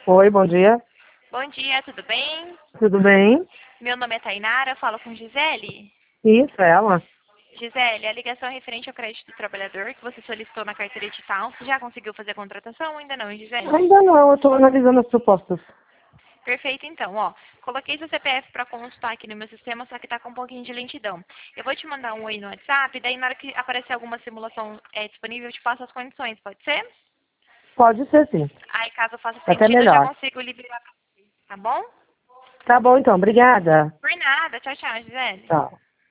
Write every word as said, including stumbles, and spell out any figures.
Oi, bom dia. Bom dia, tudo bem? Tudo bem? Meu nome é Tainara, falo com Gisele. Isso, é ela. Gisele, a ligação é referente ao crédito do trabalhador que você solicitou na carteira digital. Você já conseguiu fazer a contratação ou ainda não, Gisele? Ainda não, eu estou analisando as propostas. Perfeito, então, ó. Coloquei seu C P F para consultar aqui no meu sistema, só que tá com um pouquinho de lentidão. Eu vou te mandar um oi no WhatsApp, daí na hora que aparecer alguma simulação é, disponível, eu te passo as condições, pode ser? Pode ser sim. Aí, caso faça Até sentido, eu já melhor. consigo liberar pra você, tá bom? Tá bom então, obrigada. Por nada. Tchau, tchau, Gisele. Tchau.